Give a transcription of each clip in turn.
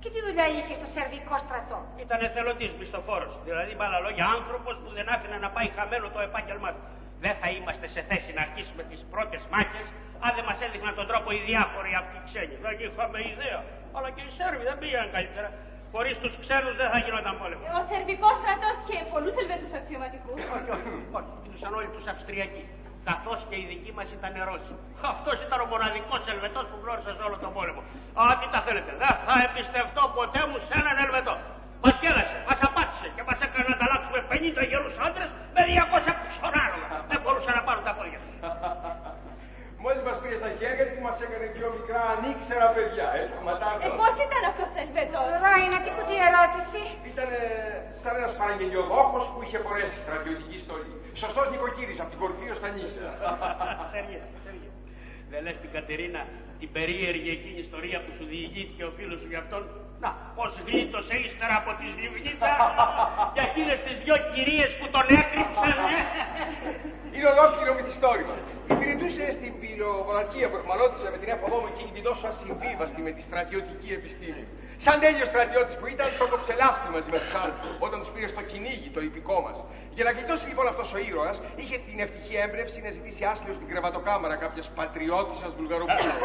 Και τι δουλειά είχε στο σερβικό στρατό? Ήταν εθελοντής μισθοφόρος. Δηλαδή, με άλλα λόγια, άνθρωπος που δεν άφηνε να πάει χαμένο το επάγγελμά του. Δεν θα είμαστε σε θέση να αρχίσουμε τις πρώτες μάχες αν δεν μας έδειχναν τον τρόπο οι διάφοροι αυτοί οι ξένοι. Δεν είχαμε ιδέα. Αλλά και οι Σέρβοι δεν πήγαιναν καλύτερα. Χωρίς τους ξένους δεν θα γινόταν πόλεμο. Ο σερβικός στρατός είχε πολλούς Ελβετούς αξιωματικούς. Όχι, ήλουσαν όλοι τους Αυστριακοί. Καθώς και οι δικοί μας ήταν Ρώσοι. Αυτός ήταν ο μοναδικός Ελβετός που γνώρισα σε όλο τον πόλεμο. Α, τι τα θέλετε. Δεν θα εμπιστευτώ ποτέ μου σε έναν Ελβετό. Μας γέλασε, μας απάτησε και μας έκανε να ανταλλάξουμε 50 γερούς άντρες με 200 ψωνάρωμα. Δεν μπορούσαν να πάρουν τα πόδια τους. Μόλις μας πήρε στα χέρια του, μας έκανε δύο μικρά ανήξερα παιδιά. Πώς ήταν αυτός ο Ελβετός? Ράινα, τι κουτί ερώτηση. Ήταν σαν ένας παραγγελιοδόχος που είχε φορέσει στρατιωτική στολή. Σωστός νοικοκύρης, από την κορυφή ως τα νύχια. Σέργε, δεν λες την Κατερίνα την περίεργη εκείνη ιστορία που σου διηγήθηκε ο φίλος σου για αυτόν? Να, πως γλίτωσε ύστερα από τη Σλιβνίτσα για εκείνες τις δυο κυρίες που τον έκρυψαν. Είναι ολόκληρο μυθιστόρημα. Υπηρετούσε στην πυροβολαρχία που εχμαλώτησε με την έφοδό μου εκείνη την τόσο ασυμβίβαστη με τη στρατιωτική επιστήμη. Σαν τέλειος στρατιώτης που ήταν, το κοψελάστη μαζί με τους άλλους όταν τους πήρε στο κυνήγι το υπηκό μας. Για να γλιτώσει λοιπόν αυτός ο ήρωας, είχε την ευτυχή έμπνευση να ζητήσει άσυλο στην κρεβατοκάμαρα κάποιας πατριώτισσας Βουλγαροπούλας.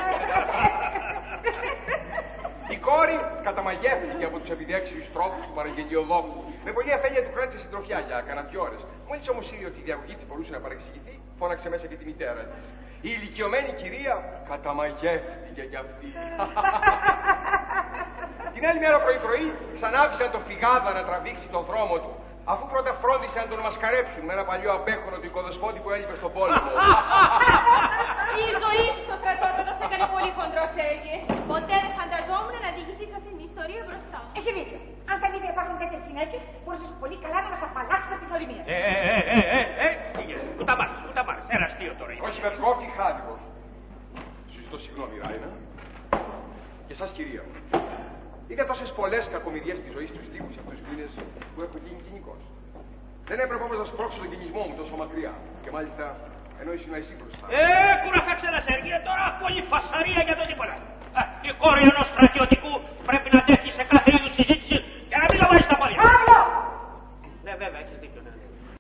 Η κόρη καταμαγεύτηκε από τους επιδέξιους τρόπους του παραγγελιοδόχου. Με πολλή αφέλεια του κράτησε συντροφιά για κανένα 2 ώρες. Μόλις όμως είδε ότι η διαγωγή της μπορούσε να παρεξηγηθεί, φώναξε μέσα και τη μητέρα της. Η ηλικιωμένη κυρία καταμαγεύτηκε κι αυτή. Την άλλη μέρα πρωί-πρωί ξανάφησαν το φυγάδα να τραβήξει τον δρόμο του, αφού πρώτα φρόντισαν να τον μασκαρέψουν με ένα παλιό απέχωνο του οικοδεσπότη που έλειπε στον πόλεμο. Η ζωή στο στρατόπεδο σε έκανε πολύ χοντρό, Σέργε. Ποτέ δεν φανταζόμουν να διηγηθείς αυτήν την ιστορία μπροστά. Έχει δίκιο. Αν στα βίντεο υπάρχουν τέτοιες γυναίκες, μπορούσες πολύ καλά να μας απαλλάξεις από την οριμία. Πού τα μάθεις, ένα αστείο τώρα. Όχι με κόφι χάδικο. Σου ζητώ συγγνώμη, Ράινα. Και εσάς, κυρία μου. Είδα τόσες πολλές κακομοιριές στη ζωή στους λίγους αυτούς τους μήνες που έχω γίνει κοινικός. Δεν έπρεπε όμως να σπρώξω τον κινησμό μου τόσο μακριά. Και μάλιστα ενώ ήσουν εσύ μπροστά. Κουρafάξε ένα Σέργιο, τώρα πολύ